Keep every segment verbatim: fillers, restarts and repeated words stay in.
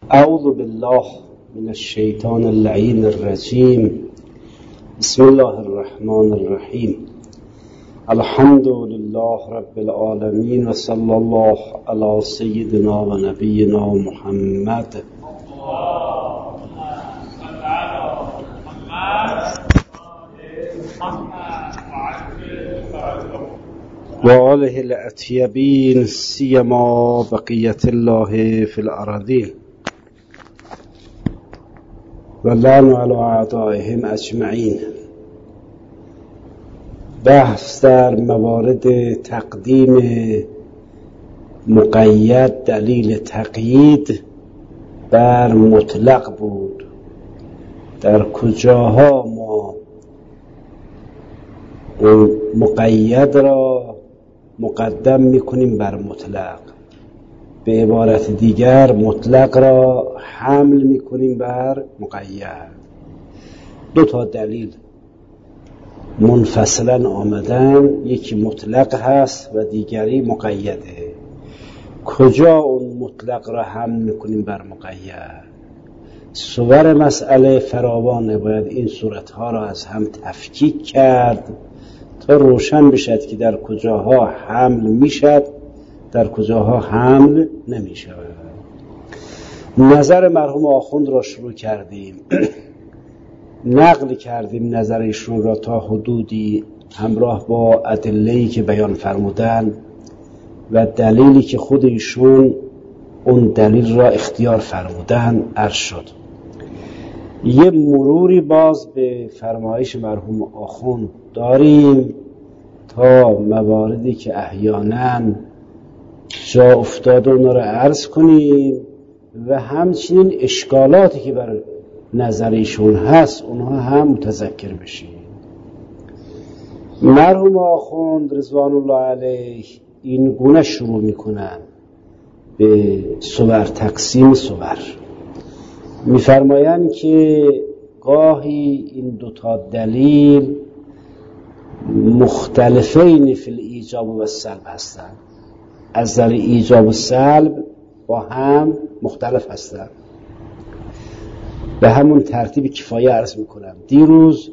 اعوذ بالله من الشیطان اللعین الرجیم. بسم الله الرحمن الرحیم. الحمد لله رب العالمین و صلی الله علی سیدنا و نبینا محمد و آله الاطیبین سیما بقیت الله فی الارضین و لعن علی اعدائهم اجمعین. بحث در موارد تقدیم مقید دلیل تقیید بر مطلق بود. در کجاها ما مقید را مقدم میکنیم بر مطلق، به عبارت دیگر مطلق را حمل میکنیم بر مقید. دو تا دلیل منفصلا آمدن، یکی مطلق هست و دیگری مقیده. کجا اون مطلق را حمل میکنیم بر مقید؟ صور مسئله فراوانه، باید این صورتها را از هم تفکیک کرد تا روشن بشد که در کجاها حمل میشد، در کجاها حمل نمی شود. نظر مرحوم آخوند را شروع کردیم، نقل کردیم نظر ایشون را تا حدودی همراه با ادله‌ای که بیان فرمودن و دلیلی که خود ایشون اون دلیل را اختیار فرمودن عرض شد. یه مروری باز به فرمایش مرحوم آخوند داریم تا مواردی که احیانا جا افتاده اونا را عرض کنیم و همچنین اشکالاتی که بر نظریشون هست اونها هم متذکر بشیم. مرحوم آخوند رضوان الله علیه این گونه شروع میکنن به صور، تقسیم صور. میفرمایند که گاهی این دوتا دلیل مختلفین فی الایجاب و السلب هستند، از نظر ایجاب و سلب با هم مختلف هستند. به همون ترتیب کفایه عرض میکنم. دیروز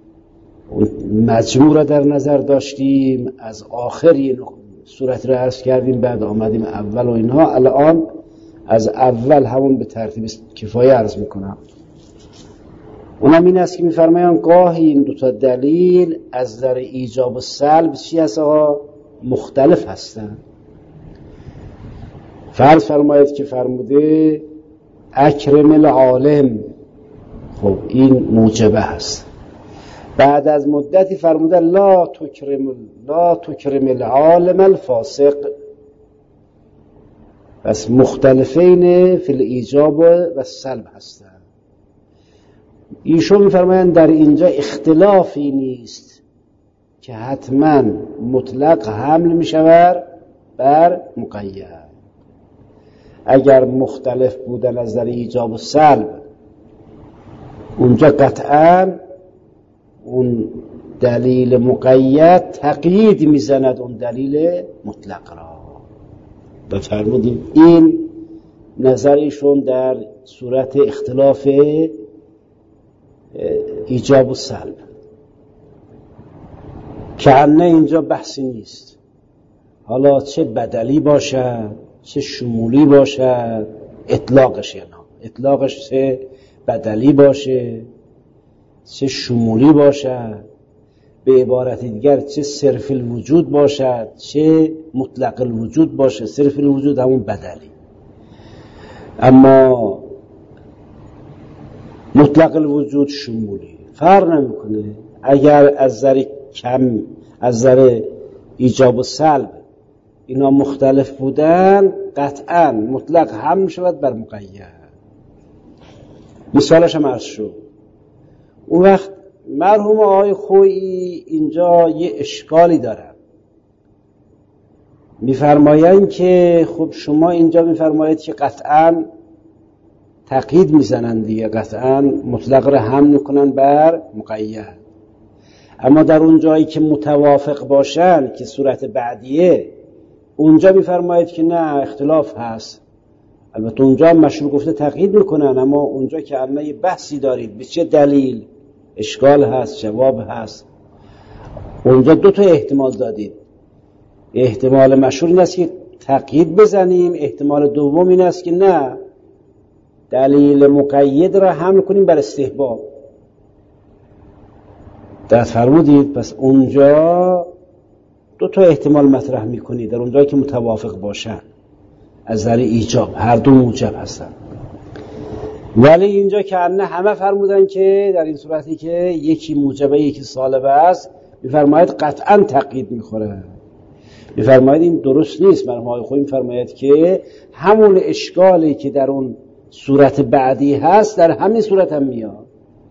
مجموع را در نظر داشتیم، از آخر این صورت را عرض کردیم، بعد آمدیم اول و اینها. الان از اول همون به ترتیب کفایه عرض میکنم. اونم این است که میفرمایند گاهی این دوتا دلیل از نظر ایجاب و سلب چی هست آقا؟ مختلف هستند. فرض فرمایید که فرموده اکرم العالم، خب این موجبه هست. بعد از مدتی فرموده لا تکرم لا تکرم العالم الفاسق. پس مختلفین فی الایجاب و سلب هستند. ایشون میفرمایند در اینجا اختلافی نیست که حتما مطلق حمل میشود بر مقید. اگر مختلف بودن از در ایجاب و سلب، اونجا قطعا اون دلیل مقید تقیید میزند اون دلیل مطلق را. بفرمودیم این نظرشون در صورت اختلاف ایجاب و سلب. که نه اینجا بحثی نیست، حالا چه بدلی باشد چه شمولی باشد، اطلاقش یا نه اطلاقش، چه بدلی باشه چه شمولی باشد، به عبارت دیگر چه صرف الوجود باشد چه مطلق الوجود باشه. صرف الوجود همون بدلی، اما مطلق الوجود شمولی فرق نمیکنه. اگر از نظر کم، از نظر ایجاب و سلب اینا مختلف بودن، قطعا مطلق هم میشود بر مقید. مثالش هم عرض شد. اون وقت مرحوم آقای خویی اینجا یه اشکالی دارن. میفرمایند که خب شما اینجا میفرمایید که قطعا تقیید میزنن دیگه، قطعا مطلق را هم میکنن بر مقید. اما در اون جایی که متوافق باشن که صورت بعدیه، اونجا میفرمایید که نه، اختلاف هست. البته اونجا هم مشروع گفته تقیید میکنن، اما اونجا که اما یه بحثی دارید به چه دلیل، اشکال هست، جواب هست، اونجا دو تا احتمال دادید. احتمال مشهور این است که تقیید بزنیم، احتمال دوم این است که نه، دلیل مقید را حمل کنیم بر استحباب. دقت فرمودید؟ پس اونجا دو تا احتمال مطرح میکنید، در اونجایی که متوافق باشن از نظر ایجاب، هر دو موجب هستن. ولی اینجا که نه همه فرمودن که در این صورتی که یکی موجبه یکی سالبه است، میفرماید قطعا تقیید میخوره. میفرماید این درست نیست. مرحوم آقای خویی میفرماید که همون اشکالی که در اون صورت بعدی هست در همین صورت هم میاد.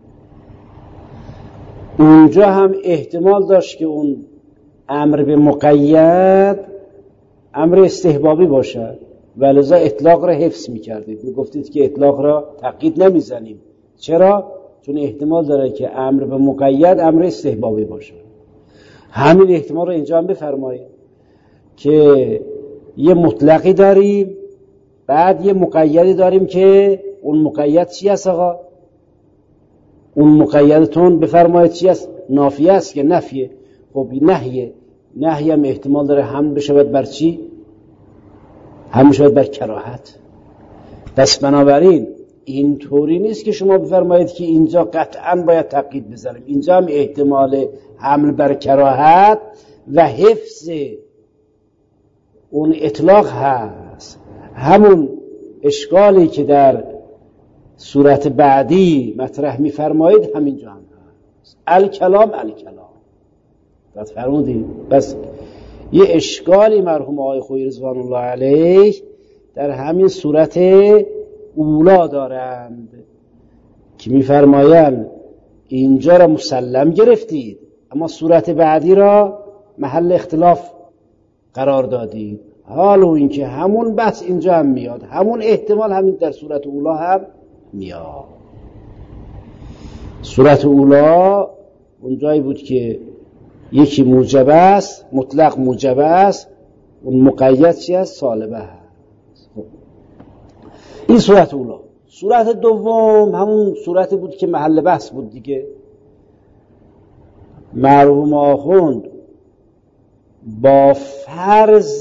اونجا هم احتمال داشت که اون امر به مقید امر استحبابی باشد، ولذا اطلاق را حفظ میکردید، میگفتید که اطلاق را تقیید نمیزنیم. چرا؟ چون احتمال داره که امر به مقید امر استحبابی باشه. همین احتمال رو اینجا هم بفرمایید که یه مطلقی داریم، بعد یه مقیدی داریم که اون مقید چی است آقا؟ اون مقیدتون بفرمایید چی است؟ نافیه است که نفیه. خب نهیه، نهی هم احتمال داره هم بشود بر چی؟ هم بشود بر کراهت. پس بنابراین این طوری نیست که شما بفرمایید که اینجا قطعا باید تقیید بزنیم. اینجا هم احتمال حمل بر کراهت و حفظ اون اطلاق هست. همون اشکالی که در صورت بعدی مطرح می‌فرمایید همینجا هم هست. الکلام الکلام. دقت فرمودید؟ بس یه اشکالی مرحوم آقای خویی رضوان الله علیه در همین صورت اولا دارند که می‌فرمایند اینجا را مسلم گرفتید، اما صورت بعدی را محل اختلاف قرار دادید. حالا اینکه همون بحث اینجا هم میاد، همون احتمال همین در صورت اولا هم میاد. صورت اولا اونجایی بود که یکی موجب است، مطلق موجب است، اون مقید چی است؟ سالبه است. خب. این صورت اولا. صورت دوم همون صورت بود که محل بحث بود دیگه. مرحوم آخوند با فرض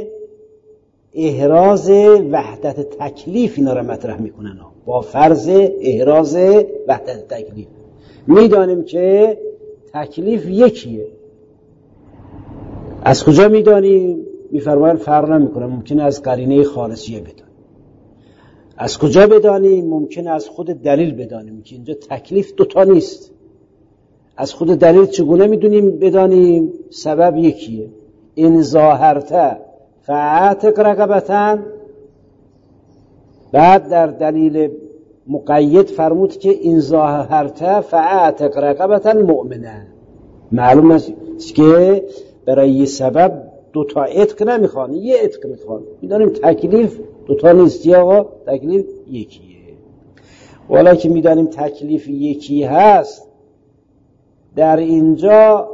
احراز وحدت تکلیف اینا را مطرح میکنن. با فرض احراز وحدت تکلیف میدانیم که تکلیف یکیه. از کجا میدانیم؟ میفرمایند فرق نمیکنه، ممکنه از قرینه خارجیه بدانیم. از کجا بدانیم؟ ممکنه از خود دلیل بدانیم که اینجا تکلیف دوتا نیست. از خود دلیل چگونه میدونیم بدانیم؟ سبب یکیه. این ظاهرته فاعتق رقبتن. بعد در دلیل مقید فرمود که این ظاهرته فاعتق رقبتن مؤمنه. معلوم است که برای یه سبب دوتا عتق نمیخوان، یه عتق میخوان. میدانیم تکلیف دوتا نیست یا آقا، تکلیف یکیه. والا که میدانیم تکلیف یکی هست، در اینجا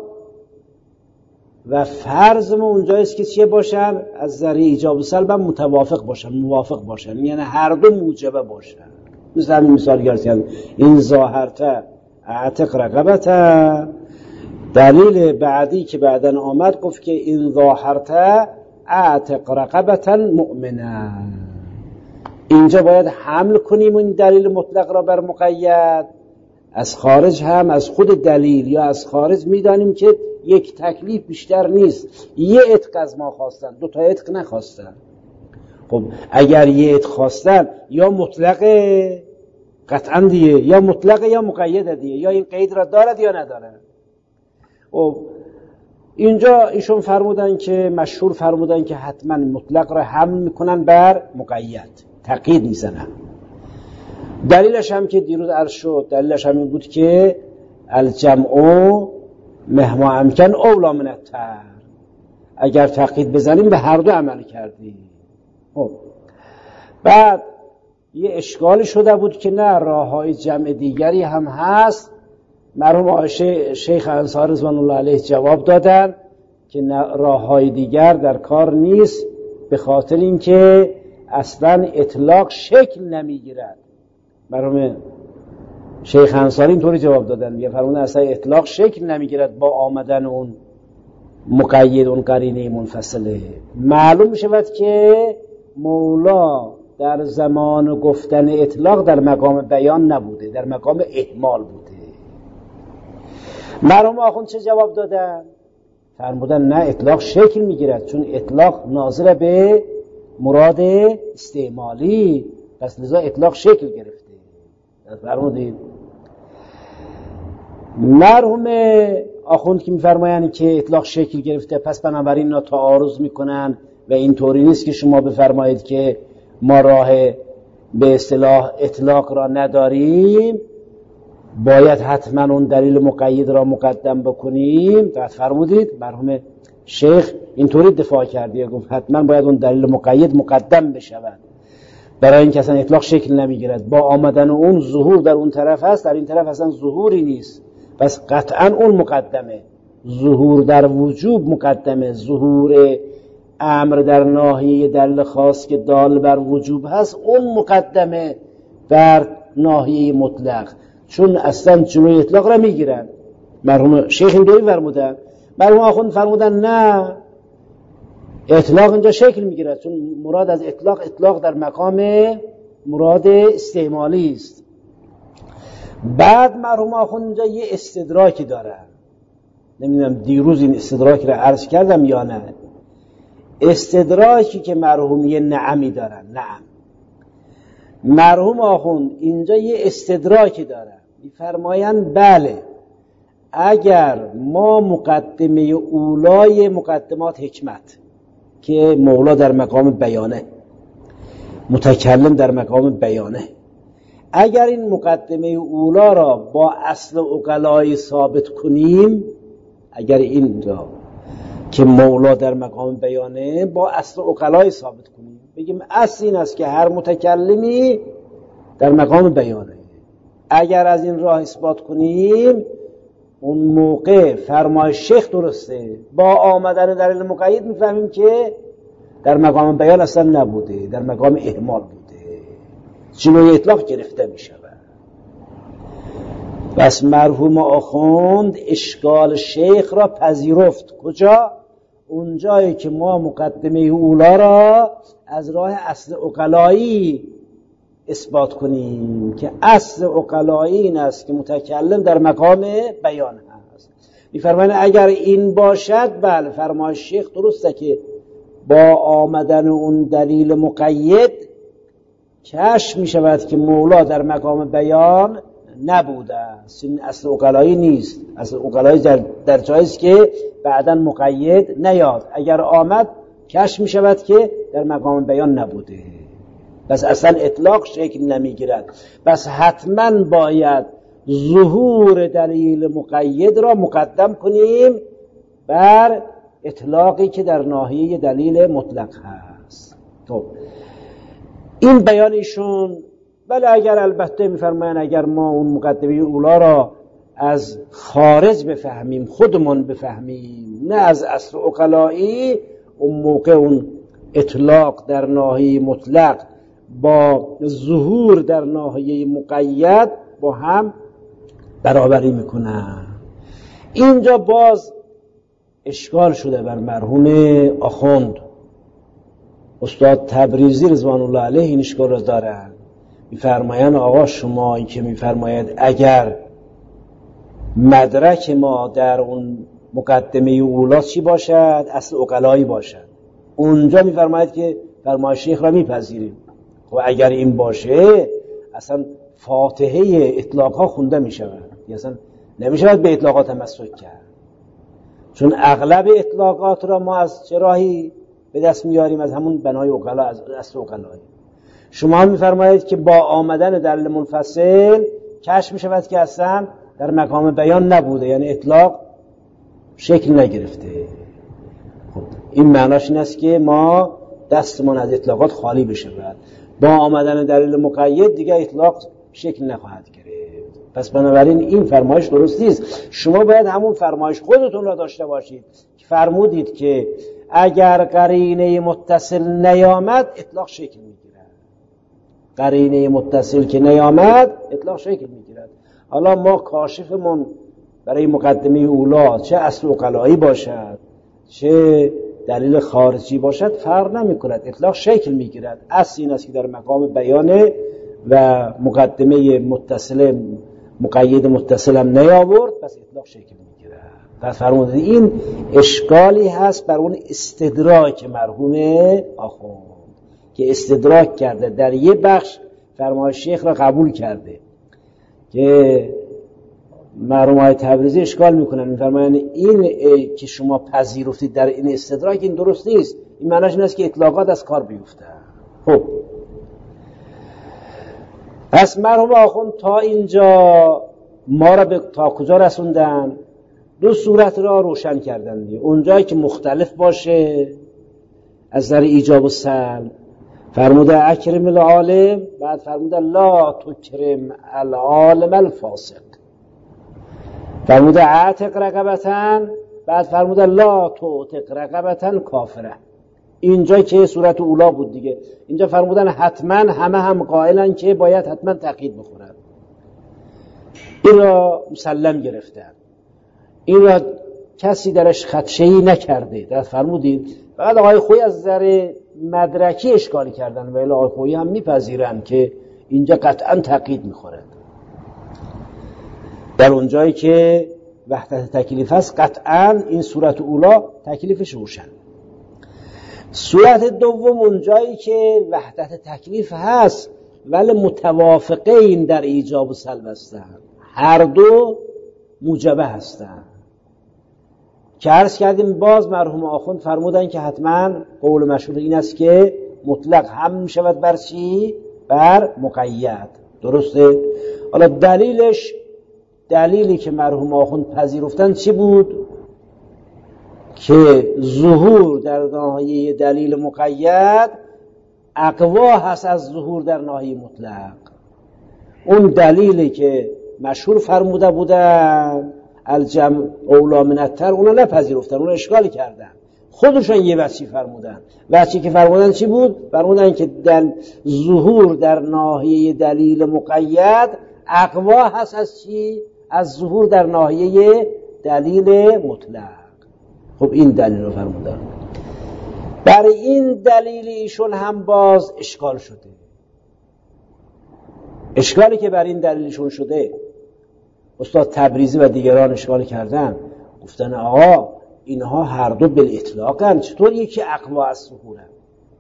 و فرض ما اونجاییست که چیه باشن؟ از ذریعه ایجاب و سلب هم متوافق باشن، موافق باشن، یعنی هر دو موجبه باشن. مثل همین مثال گرفتیم این ظاهرته اعتق رقبته. دلیل بعدی که بعدن آمد گفت که این ظاهرته اعتق رقبتا مؤمنه. اینجا باید حمل کنیم این دلیل مطلق را بر مقید. از خارج هم از خود دلیل یا از خارج میدانیم که یک تکلیف بیشتر نیست. یه عتق از ما خواستن، دو تا عتق نخواستن. خب اگر یه عتق خواستن یا مطلقه قطعا دیگه، یا مطلقه یا مقیده دیگه، یا این قید را دارد یا ندارد. خب اینجا ایشون فرمودن که مشهور فرمودن که حتما مطلق را حمل میکنن بر مقید، تقیید میزنن. دلیلش هم که دیروز عرض شد، دلیلش هم این بود که الجمع مهما امکن اولا من التر. اگر تقیید بزنیم به هر دو عمل کردیم. خب بعد یه اشکالی شده بود که نه، راههای جمع دیگری هم هست. مرحوم شیخ انصاری رضوان الله علیه جواب دادن که راههای دیگر در کار نیست، به خاطر اینکه اصلا اطلاق شکل نمیگیرد. مرحوم شیخ انصاری اینطوری جواب دادن، میگه فرمودن اصلا اطلاق شکل نمیگیرد با آمدن اون مقید، اون قرینه منفصله. معلوم شود که مولا در زمان گفتن اطلاق در مقام بیان نبوده، در مقام احمال بوده. مرحوم آخوند چه جواب دادن؟ فرمودن نه، اطلاق شکل میگیرد، چون اطلاق ناظر به مراد استعمالی، پس لذا اطلاق شکل گرفته. فرمودید مرحوم آخوند که میفرمایند که اطلاق شکل گرفته، پس بنابراین اینا تعارض میکنن و اینطوری نیست که شما بفرمایید که ما راه به اصطلاح اطلاق را نداریم، باید حتما اون دلیل مقید را مقدم بکنیم. بعد فرمودید مرحوم شیخ اینطوری دفاع کردی، گفت حتما باید اون دلیل مقید مقدم بشود، برای اینکه اصلا اطلاق شکل نمیگیرد. با آمدن اون ظهور در اون طرف هست، در این طرف اصلا ظهوری نیست، پس قطعا اون مقدمه. ظهور در وجوب مقدمه، ظهور امر در ناحیه دلیل خاص که دال بر وجوب هست اون مقدمه بر ناحیه مطلق، چون اصلا جلوی اطلاق را میگیرن. مرحوم شیخ اینطوری فرمودن. مرحوم آخوند فرمودن نه، اطلاق اینجا شکل میگیرد، چون مراد از اطلاق اطلاق در مقام مراد استعمالی است. بعد مرحوم آخوند اینجا یه استدراکی دارن، نمیدونم دیروز این استدراک را عرض کردم یا نه. استدراکی که مرحوم یه نعمی دارن، نعم مرحوم آخوند اینجا یه استدراکی دارن، میفرمایند بله اگر ما مقدمه اولای مقدمات حکمت که مولا در مقام بیانه، متکلم در مقام بیانه، اگر این مقدمه اولا را با اصل عقلای ثابت کنیم، اگر این را که مولا در مقام بیانه با اصل عقلای ثابت کنیم، بگیم اصل این است که هر متکلمی در مقام بیانه، اگر از این راه اثبات کنیم اون موقع فرمایش شیخ درسته. با آمدن دلیل مقید میفهمیم که در مقام بیان اصلا نبوده، در مقام احمال بوده، جلوی اطلاق گرفته میشود. بس مرحوم آخوند اشکال شیخ را پذیرفت. کجا؟ اونجایی که ما مقدمه اولا را از راه اصل عقلایی اثبات کنیم که اصل عقلایی این است که متکلم در مقام بیان هست. می‌فرمایند اگر این باشد بله فرمایش شیخ درسته که با آمدن اون دلیل مقید کشف می‌شود که مولا در مقام بیان نبوده است، این اصل عقلایی نیست. اصل عقلایی در, در جایی است که بعداً مقید نیاد، اگر آمد کشف می‌شود که در مقام بیان نبوده، بس اصلا اطلاق شکل نمیگیرد. بس حتما باید ظهور دلیل مقید را مقدم کنیم بر اطلاقی که در ناحیه دلیل مطلق هست. تو این بیان ایشون بله اگر البته میفرمایند اگر ما اون مقدمه اولا را از خارج بفهمیم، خودمون بفهمیم، نه از اصل عقلایی، اون موقع اون اطلاق در ناحیه مطلق با ظهور در ناحیه مقید با هم برابری میکنن. اینجا باز اشکال شده بر مرحوم آخوند. استاد تبریزی رضوان الله علیه این اشکال را دارن، میفرمایند آقا شما این که میفرماید اگر مدرک ما در اون مقدمه اولا چی باشد؟ اصل عقلایی باشد. اونجا میفرماید که فرمایش شیخ را میپذیریم. و اگر این باشه اصلا فاتحه اطلاق ها خونده می شود، اصلا نمی شود به اطلاقات تمسک کرد، چون اغلب اطلاقات را ما از چه راهی به دست میاریم؟ از همون بنای عقلا، از اصل عقلایی. شما می فرمایید که با آمدن دلیل منفصل کشف می شود که اصلا در مقام بیان نبوده، یعنی اطلاق شکل نگرفته. خب این معناش این است که ما دستمون از اطلاقات خالی بشه. با آمدن دلیل مقید دیگه اطلاق شکل نخواهد گرفت. پس بنابراین این فرمایش درست نیست. شما باید همون فرمایش خودتون را داشته باشید که فرمودید که اگر قرینه متصل نیامد اطلاق شکل میگیرد. قرینه متصل که نیامد اطلاق شکل میگیرد. حالا ما کاشفمون برای مقدمه اولا چه اصل عقلایی باشد چه دلیل خارجی باشد فرق نمی کند، اطلاق شکل می گیرد. اصل این است که در مقام بیانه و مقدمه متصل مقید متصل هم نیاورد، پس اطلاق شکل می گیرد. پس فرمودید این اشکالی هست بر اون استدراک مرحوم آخوند که استدراک کرده در یه بخش فرمای شیخ را قبول کرده که مرحوم های تبریزی اشکال میکنن، میفرمایند این که شما پذیرفتید در این استدراک این درست نیست، این معنیش این است که اطلاقات از کار بیفته. خب پس مرحوم آخوند تا اینجا ما را به تا کجا رسوندن؟ دو صورت را روشن کردن دیگه. اونجایی که مختلف باشه از در ایجاب و سلب فرموده اکرم العالم، بعد فرموده لا تکرم العالم الفاسق. فرموده اعتق رقبتن، بعد فرموده لا تعتق رقبتن کافره. اینجا که صورت اولا بود دیگه، اینجا فرمودن حتما همه هم قائلن که باید حتما تقیید بخورن. این را مسلم گرفتن، این را کسی درش خدشه‌ای نکرده. در فرمودید فقط آقای خویی از نظر مدرکی اشکالی کردن و آقای خویی هم میپذیرن که اینجا قطعا تقیید میخورد. در اونجایی که وحدت تکلیف هست قطعا این صورت اولا تکلیفش روشن. صورت دوم اونجایی که وحدت تکلیف هست ولی متوافقین در ایجاب و سلب هستند، هر دو موجبه هستند. که عرض کردیم باز مرحوم آخوند فرمودن که حتما قول مشهور این است که مطلق هم میشود بر چی؟ بر مقید. درسته؟ حالا دلیلش، دلیلی که مرحوم آخوند پذیرفتن چی بود؟ که ظهور در ناحیه دلیل مقید اقوا هست از ظهور در ناحیه مطلق. اون دلیلی که مشهور فرموده بودن الجمع اولا من التر، اونا نپذیرفتن، اونا اشکالی کردن، خودشون یه وجهی فرمودن. وجهی که فرمودن چی بود؟ فرمودن که دل ظهور در ناحیه دلیل مقید اقوا هست از چی؟ از ظهور در ناحیه دلیل مطلق. خب این دلیل رو فرمودن. برای این دلیل ایشون هم باز اشکال شده. اشکالی که برای این دلیلشون شده استاد تبریزی و دیگران اشکال کردن، گفتن آقا اینها هر دو بالاطلاقن، چطور یکی اقوا از ظهورن؟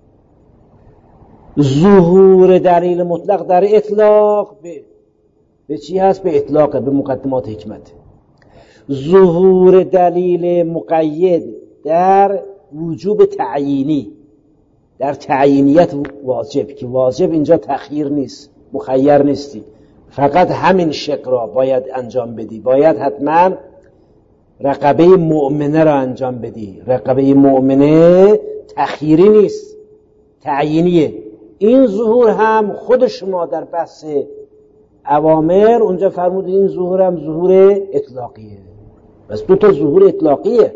ظهور دلیل مطلق در اطلاق به به چی هست؟ به اطلاق، به مقدمات حکمت. ظهور دلیل مقید در وجوب تعیینی، در تعیینیت واجب، که واجب اینجا تخییر نیست، مخیر نیستی، فقط همین شق را باید انجام بدی، باید حتما رقبه مؤمنه را انجام بدی. رقبه مؤمنه تخییری نیست، تعیینیه. این ظهور هم خود شما در بحث اوامر اونجا فرمودید این ظهور هم ظهور اطلاقیه. بس دو تا ظهور اطلاقیه.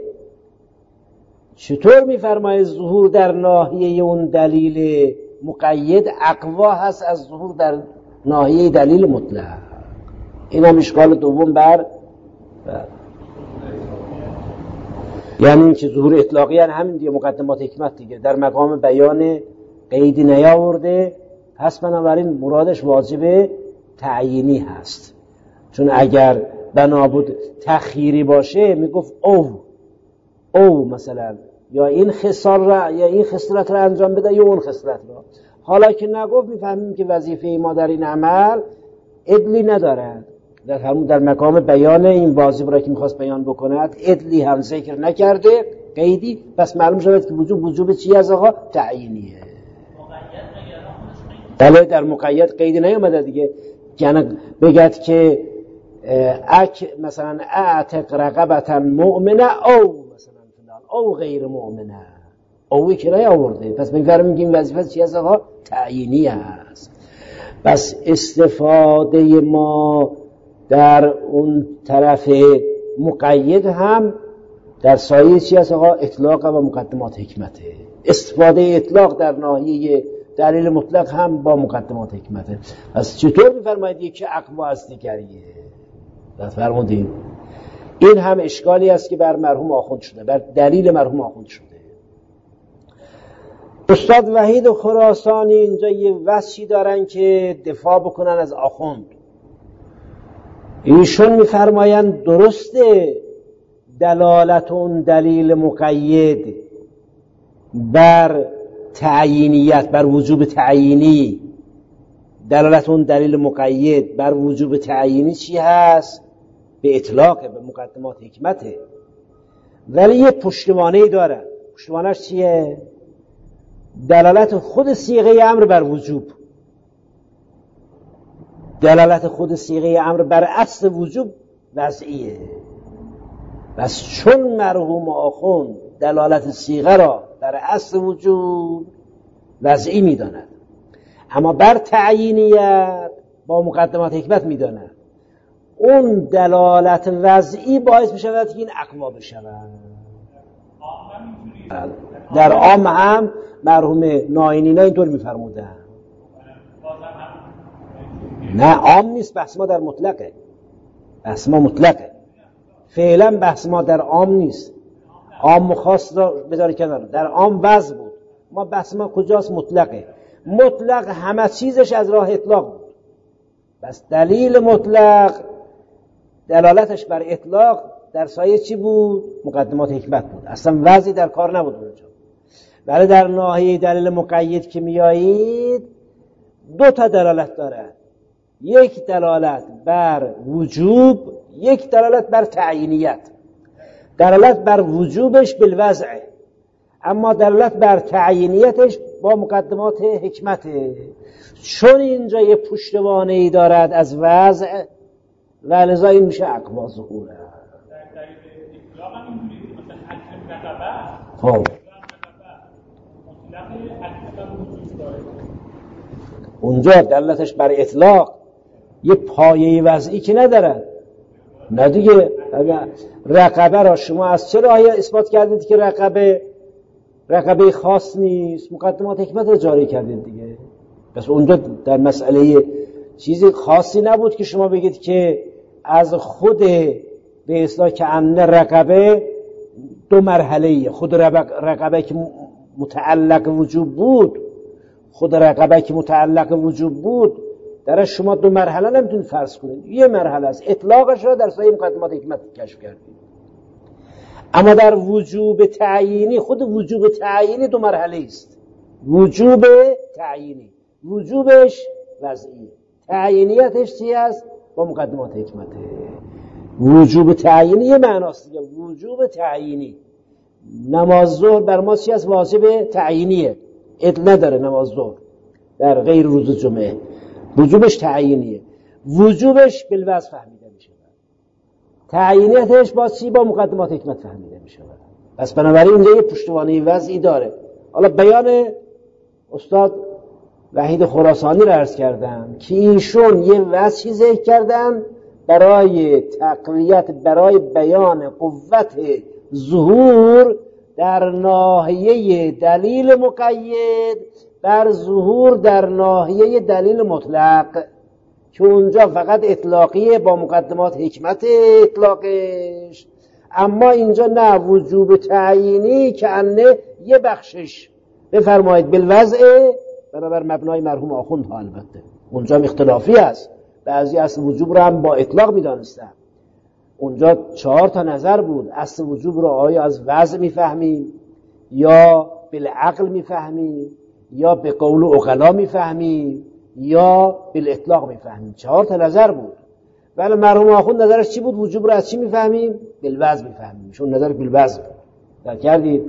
چطور میفرمایید ظهور در ناحیه اون دلیل مقید اقوا هست از ظهور در ناحیه دلیل مطلق؟ این هم اشکال دوم بر, بر. یعنی این که ظهور اطلاقی یعنی همین دیگه، مقدمات حکمت دیگه، در مقام بیان قیدی نیاورده، پس بنابراین مرادش واجب تعیینی هست. چون اگر بنابود تخییری باشه میگفت او او مثلا یا این خصال را یا این خصلت را انجام بده یا اون خصلت را. حالا که نگفت میفهمیم که وظیفه ما در این عمل عدلی ندارد. در همون در مقام بیان این واجب را که میخواست بیان بکند عدلی هم ذکر نکرده، قیدی، پس معلوم شود که وجوب وجوب چی از آقا؟ تعیینیه. بله در مقید قیدی نیامده دیگه. یعنی بگد که اک مثلا اعتق رقبتا مؤمنه او مثلا فلان او غیر مؤمنه، اوی که نیاورده، پس میگذارم میگیم وظیفه چی از آقا؟ تعیینی هست. پس استفاده ما در اون طرف مقید هم در سایه چی هست آقا؟ اطلاق و مقدمات حکمته. استفاده اطلاق در ناحیه دلیل مطلق هم با مقدمات حکمته. پس چطور میفرمایید یکی اقوا از دیگریه؟ فرمودید این هم اشکالی است که بر مرحوم آخوند شده، بر دلیل مرحوم آخوند شده. استاد وحید خراسانی اینجا یه وصفی دارن که دفاع بکنن از آخوند. ایشون میفرمایند درسته دلالت اون دلیل مقید بر تعیینیت، بر وجوب تعیینی، دلالت اون دلیل مقید بر وجوب تعیینی چی هست؟ به اطلاق، به مقدمات حکمته. ولی یه پشتوانه‌ای داره. پشتوانه‌اش چیه؟ دلالت خود صیغه امر بر وجوب، دلالت خود صیغه امر بر اصل وجوب وضعیه. بس چون مرحوم آخوند دلالت صیغه را بر اصل وجوب وضعی میداند، اما بر تعیینیت با مقدمات حکمت میداند، اون دلالت وضعی باعث میشود که این اقوا بشود. در عام هم مرحوم ناینینا اینطور میفرمودن. نه عام نیست، بحث ما در مطلقه، بحث ما مطلقه. فعلا بحث ما در عام نیست، عام و خاص را بذاری کنار. در عام وضع بود، ما بحث ما کجاست؟ مطلقه. مطلق همه چیزش از راه اطلاق بود. بس دلیل مطلق دلالتش بر اطلاق در سایه چی بود؟ مقدمات حکمت بود، اصلا وضعی در کار نبود اونجا. ولی در ناحیه دلیل مقید که میایید دو تا دلالت داره، یک دلالت بر وجوب، یک دلالت بر تعیینیت. دلالت بر وجوبش بالوضع، اما دلالت بر تعیینیتش با مقدمات حکمته. چون اینجا یه پشتوانه‌ای دارد از وضع و لذا این میشه اقوا ظهوره. خب اونجا دلالتش بر اطلاق یه پایه وضعی که ندارد. نه دیگه رقبه را شما از چه راهی اثبات کردید که رقبه رقبه خاص نیست؟ مقدمات حکمت را جاری کردید دیگه. پس اونجا در مسئله چیزی خاصی نبود که شما بگید که از خود به اصطلاح که ان رقبه دو مرحله‌ایه. خود رقبه که متعلق وجوب بود، خود رقبه که متعلق وجوب بود در شما دو مرحله نمیتونید فرض کنید، یه مرحله است. اطلاقش را در سایه مقدمات حکمت کشف کردید. اما در وجوب تعیینی، خود وجوب تعیینی دو مرحله است. وجوب تعیینی، وجوبش وضعی، تعیینیتش چی است؟ با مقدمات حکمته. وجوب تعیینی یه معناست دیگه. وجوب تعیینی، نماز ظهر بر ما چی است؟ واجب تعیینیه، ادل نداره نماز ظهر در غیر روز جمعه، وجوبش تعیینیه. وجوبش بالوضع فهمیده میشه، تعیینیتش با چی؟ با مقدمات حکمت فهمیده میشه. پس بنابراین اینجا یه پشتوانه وضعی داره. حالا بیان استاد وحید خراسانی رو عرض کردم که ایشون یه وضعی ذکر کردن برای تقویت، برای بیان قوت ظهور در ناحیه دلیل مقید بر ظهور در ناحیه دلیل مطلق، که اونجا فقط اطلاقیه با مقدمات حکمت اطلاقش، اما اینجا نه، وجوب تعیینی که انه یه بخشش بفرمایید بالوضع برابر مبنای مرحوم آخوند ها. البته اونجا هم اختلافی است، بعضی اصل وجوب رو هم با اطلاق میدانستن. اونجا چهار تا نظر بود. اصل وجوب رو آیا از وضع میفهمیم یا بالعقل میفهمیم یا به قول عقلا میفهمیم یا بالاطلاق میفهمیم. چهار تا نظر بود. ولی مرحوم آخوند نظرش چی بود؟ وجوب رو از چی میفهمیم؟ بالوضع میفهمیم. ایشون نظر بالوضع در کردید.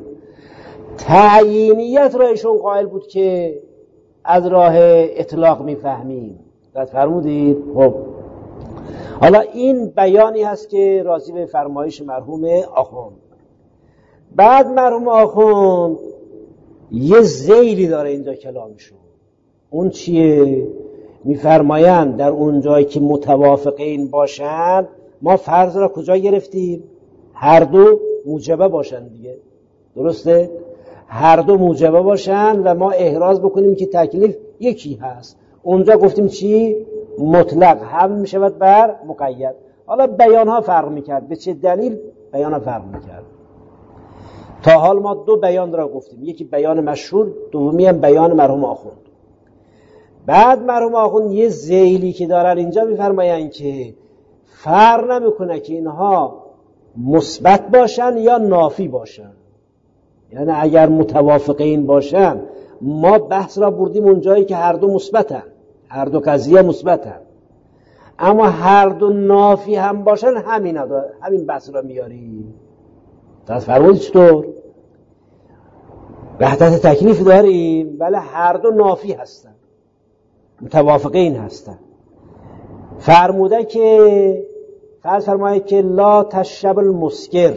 تعیینیت را ایشون قائل بود که از راه اطلاق میفهمیم. دقت فرمودید؟ خب حالا این بیانی هست که راضی به فرمایش مرحوم آخوند. بعد مرحوم آخوند یه ذیلی داره اینجا کلامشون. اون چیه؟ میفرمایند در اون جایی که متوافقین باشند، ما فرض را کجا گرفتیم؟ هر دو موجبه باشن دیگه، درسته؟ هر دو موجبه باشن و ما احراز بکنیم که تکلیف یکی هست. اونجا گفتیم چی؟ مطلق حمل می شود بر مقید. حالا بیان ها فرق میکرد، به چه دلیل بیان ها فرق میکرد. تا حال ما دو بیان را گفتیم، یکی بیان مشهور، دومی هم بیان مرحوم آخوند. بعد مرحوم آخوند یه ذیلی که دارن اینجا میفرمایند که فرق نمیکنه که اینها مثبت باشن یا نافی باشن. یعنی اگر متوافقین باشن ما بحث را بردیم اونجایی که هر دو مثبتن، هر دو قضیه مثبتن، اما هر دو نافی هم باشن همین همین بحث را میاریم. دست فرمودید چطور؟ وحدت تکلیف داریم ولی هر دو نافی هستن، متوافقین هستن. فرموده که فرض فرمایید که لا تشرب المسکر،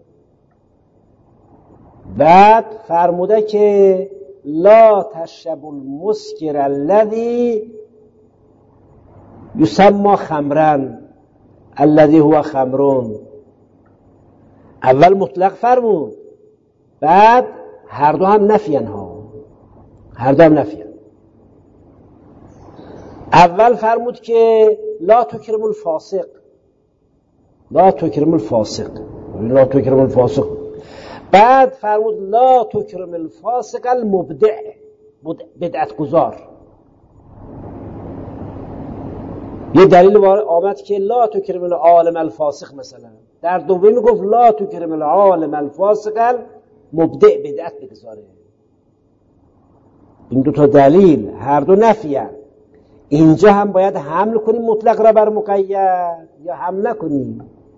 بعد فرموده که لا تشرب المسکر الذی یسمى خمرا الذی هو خمرون. اول مطلق فرمود، بعد هر دو هم نفیان ها، هر دو هم نفیان. اول فرمود که لا تکرم الفاسق، لا تکرم الفاسق، لا تکرم الفاسق. بعد فرمود لا تکرم الفاسق المبدع، بدعت گذار. یه دلیل آمد که لا تکرم العالم الفاسق، مثلا در دومی گفت لا تکرم العالم الفاسق المبدع، بدعت بگذاره. این دو تا دلیل هر دو نفیان. اینجا هم باید حمل کنیم مطلق را بر مقید یا حمل نکنیم؟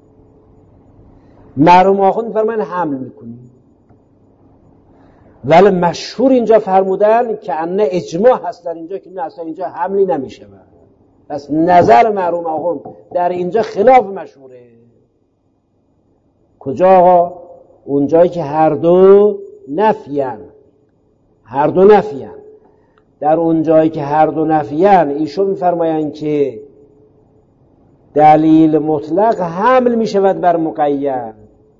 مرحوم آخوند فرمان حمل میکنیم، ولی مشهور اینجا فرمودن که انه اجماع هست در اینجا که نه، اصلا اینجا حملی نمیشه. پس نظر مرحوم آخوند در اینجا خلاف مشهوره. کجا آقا؟ اونجایی که هر دو نفیان، هر دو نفیان. در اونجایی که هر دو نفیان ایشون میفرمایند که دلیل مطلق حمل میشود بر مقید.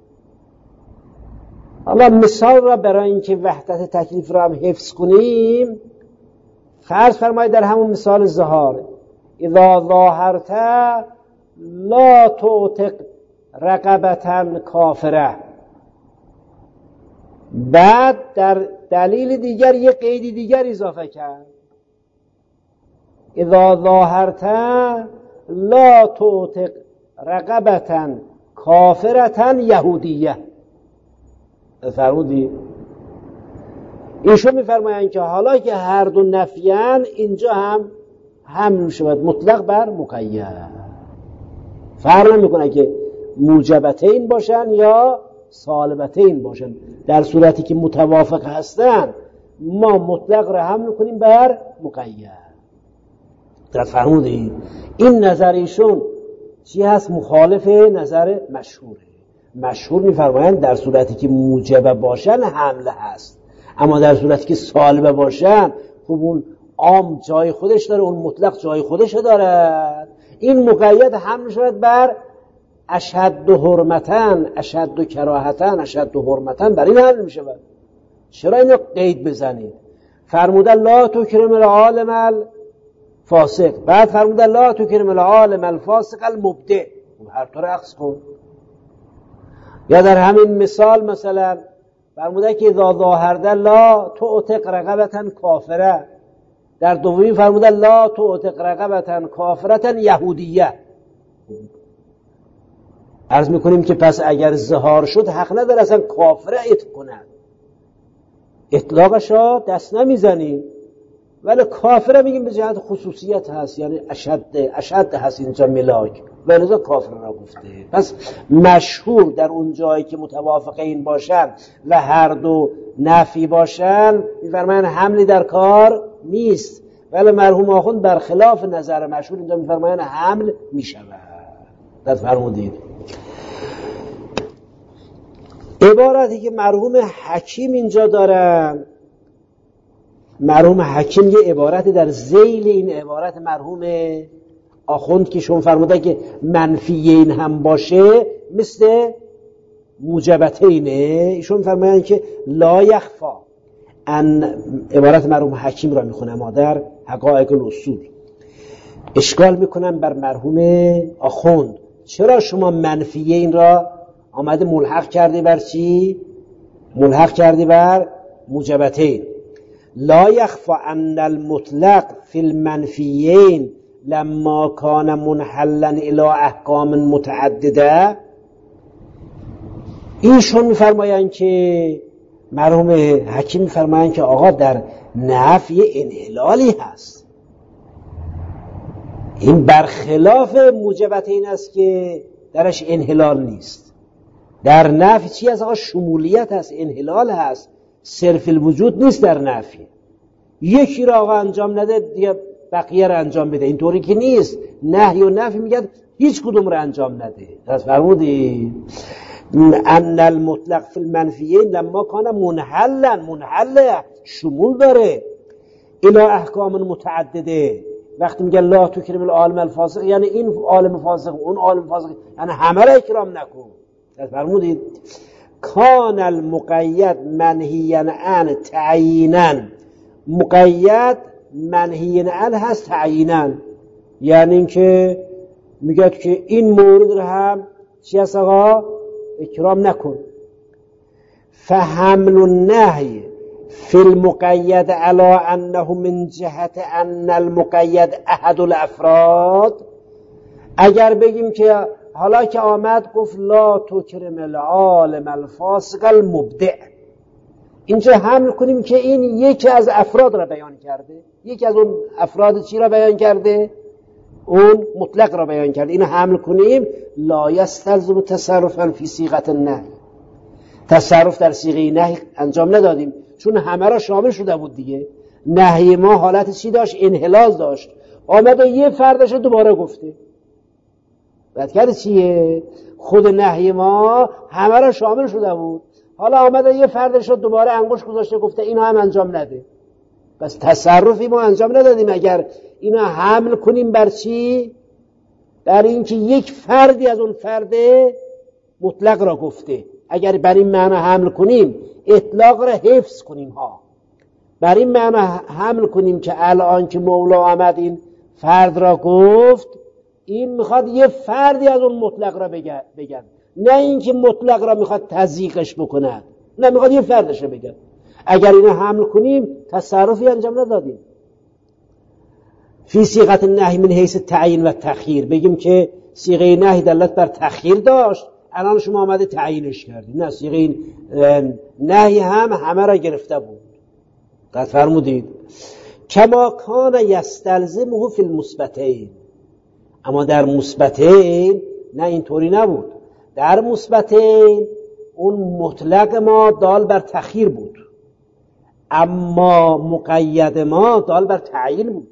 حالا مثال را برای اینکه وحدت تکلیف را هم حفظ کنیم فرض فرمایید در همون مثال ظهار، اذا ظاهرت لا تعتق رقبة کافره. بعد در دلیل دیگر یک قید دیگر اضافه کرد، اذا ظاهرت لا تعتق رقبة کافرة یهودیه. فرمودی؟ ایشون میفرمایند که حالا که هر دو نفیان اینجا هم حمل شود مطلق بر مقید. فرق نمیکنه که موجبتین باشن یا سالبتین باشن، در صورتی که متوافق هستن ما مطلق را حمل کنیم بر مقید. درست فرمودید؟ این نظر ایشون چی هست؟ مخالف نظر مشهوره. مشهور میفرمایند در صورتی که موجبه باشن حمله هست، اما در صورتی که سالبه باشن خب اون عام جای خودش داره، اون مطلق جای خودش دارد. این مقید حمل شود بر اشد و حرمتن، اشد و کراهتن، اشد و حرمتن، بر این حمل می شود. چرا اینو قید بزنید؟ فرموده لا تکرم العالم الفاسق، بعد فرموده لا تکرم العالم الفاسق المبدع. هر طور عکس کن. یا در همین مثال مثلا فرموده که اذا ظاهرت لا تعتق رقبة کافره، در دومی فرموده لا تعتق رقبة کافرة یهودیه. عرض میکنیم که پس اگر ظهار شد حق نداره اصلا کافره اطلاق کنند، اطلاقش را دست نمیزنیم، ولی کافره میگیم به جهت خصوصیت هست، یعنی اشد اشد هست اینجا ملاک، ولذا کافر را گفته. پس مشهور در اون جایی که متوافقین باشن و هر دو نفی باشن میفرمایند حملی در کار نیست، ولی مرحوم آخوند برخلاف نظر مشهور اینجا میفرمایند حمل میشود. دست فرمودید؟ عبارتی که مرحوم حکیم اینجا دارن، مرحوم حکیم یه عبارتی در ذیل این عبارت مرحوم آخوند که شما فرموده که منفی این هم باشه، مثل موجبتینه، ایشون فرمایند که لا یخفا ان، عبارت مرحوم حکیم را میخونم ما در حقایق الاصول، اشکال میکنن بر مرحوم آخوند چرا شما منفیه این را آمده ملحق کردی بر چی؟ ملحق کردی بر موجبتین. لا یخفا ان المطلق فی المنفیین لما کان منحلا الی احکام متعدده. ایشون میفرمایند که مرحوم حکیم میفرمایند که آقا در نفی انحلالی هست، این برخلاف موجبتین است که درش انحلال نیست. در نفی چی هست آقا؟ شمولیت هست، انحلال هست، صرف الوجود نیست در نفی. یکی را آقا انجام نده دیگه بقیه را انجام بده، اینطوری که نیست. نهی و نفی میگه هیچ کدوم را انجام نده. پس فرمودی ان المطلق فی المنفیین لما کان منحلا، منحل شمول داره، الی احکام متعدده. وقتی میگه لا تکرم العالم الفاسق یعنی این عالم فاسق اون عالم فاسق، یعنی همه را اکرام نکن. فرمودید کان المقید منهیا عن تعیینا، مقید منهیا عن هست تعیینا، یعنی اینکه میگه که این مورد رو هم چی هست آقا؟ اکرام نکن. فحمل النهی فی المقید علی انه من جهت ان المقید احد الافراد، اگر بگیم که حالا که آمد گفت لا تکرم العالم الفاسق المبدع، اینجا حمل کنیم که این یکی از افراد را بیان کرده، یکی از اون افراد چی را بیان کرده؟ اون مطلق را بیان کرده. اینو حمل کنیم لا یستلزم تصرفا فی صیغه النهی، تصرف در صیغه نهی انجام ندادیم چون همه را شامل شده بود دیگه. نهی ما حالت چی داشت؟ انحلال داشت. آمده یه فردش دوباره گفته، بعد کرده چیه؟ خود نهی ما همه را شامل شده بود، حالا آمده یه فردش دوباره انگشت گذاشته گفته اینو هم انجام نده. بس تصرفی ما انجام ندادیم. اگر اینو حمل کنیم بر چی؟ در اینکه یک فردی از اون فرد مطلق را گفته. اگر بر این معنی حمل کنیم اطلاق را حفظ کنیم ها، بر این معنی حمل کنیم که الان که مولا آمد این فرد را گفت، این میخواد یه فردی از اون مطلق را بگن، نه اینکه مطلق را میخواد تضییقش بکند، نه میخواد یه فردش را بگن. اگر اینو حمل کنیم تصرفی انجام ندادیم. فی صیغه النهی من حیث تعیین و تخییر، بگیم که صیغه نهی دلالت بر تخییر داشت، الان شما آمده تعیینش کردید. نه، صیغه نهی هم همه را گرفته بود. قد فرمودید کما کان یستلزمه فی المثبتین، اما در مثبتین نه اینطوری نبود. در مثبتین اون مطلق ما دال بر تخییر بود، اما مقید ما دال بر تعیین بود.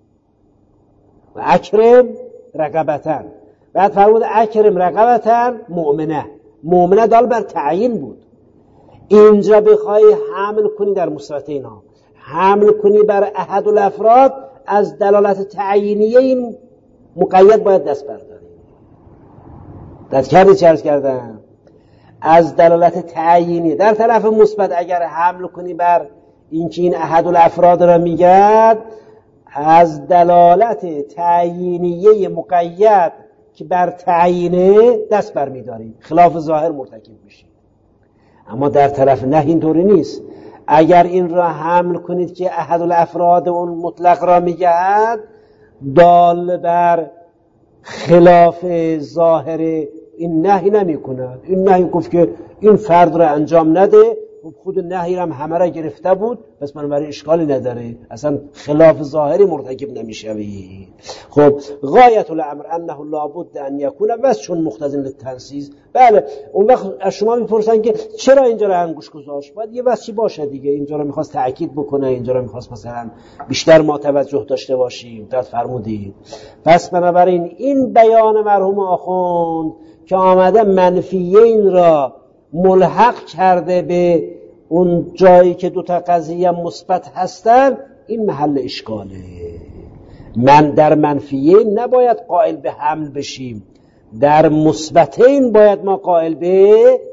و اکرم رقبتن، بعد فرمود اکرم رقبتن مؤمنه، مؤمنه دال بر تعیین بود. اینجا بخوای حمل کنی در مثبتین ها، حمل کنی بر احد الافراد، از دلالت تعیینیه این مقید باید دست برداری. دست کردی چه عرض کردم؟ از دلالت تعیینی در طرف مثبت اگر حمل کنی بر اینکه این احد الافراد را میگد، از دلالت تعیینیه مقید که بر تعیینه دست بر میداری، خلاف ظاهر مرتکب میشی. اما در طرف نه اینطوری نیست. اگر این را حمل کنید که احد الافراد اون مطلق را میگد، دال بر خلاف ظاهر این نهی نمی کند. این نهی گفت که این فرد را انجام نده، خود نهی هم همه را گرفته بود، پس من برای اشکالی نداره، اصلا خلاف ظاهری مرتکب نمیشوی. خب غایت الامر انه لابد ان یکون، بس چون مقتضی للتنصیص. بله، اون وقت از شما میپرسن که چرا اینجا را انگوش گذاشت، باید یه واسطی باشه دیگه. اینجا را میخواست تاکید بکنه، اینجا را میخواست مثلا بیشتر ما توجه داشته باشیم. داد فرمودید. پس بنابراین این بیان مرحوم آخوند که آمده منفیین را ملحق کرده به اون جایی که دوتا قضیه مثبت هستن، این محل اشکاله. من در منفیین نباید قائل به حمل بشیم، در مثبتین باید ما قائل به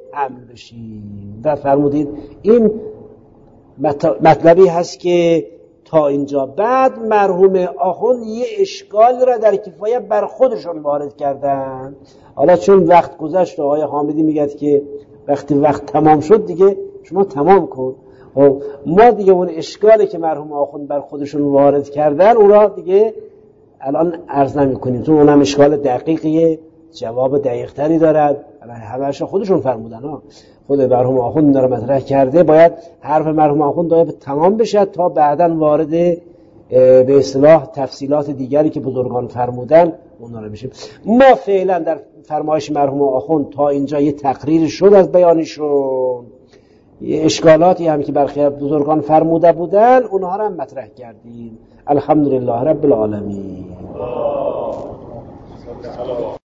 امن بشیم. در فرمودید این مطلبی هست که تا اینجا. بعد مرحوم آخوند یه اشکال را در کفایه بر خودشون وارد کردن. حالا چون وقت گذشت آقای حامدی میگه که وقتی وقت تمام شد دیگه شما تمام کن. و ما دیگه اون اشکالی که مرحوم آخوند بر خودشون وارد کردن اون را دیگه الان عرض نمی کنیم، چون اونم اشکال دقیقیه، جواب دقیق تری دارد. همه‌اش خودشون فرمودن ها، خود مرحوم آخوند داره مطرح کرده. باید حرف مرحوم آخوند داره تمام بشه تا بعداً وارد به اصطلاح تفصیلات دیگری که بزرگان فرمودن اونا رو بشیم. ما فعلا در فرمایش مرحوم آخوند تا اینجا یه تقریر شد از بیانشون، یه اشکالاتی هم که برخی بزرگان فرموده بودن اونها رو هم مطرح کردیم. الحمدلله رب العالمین.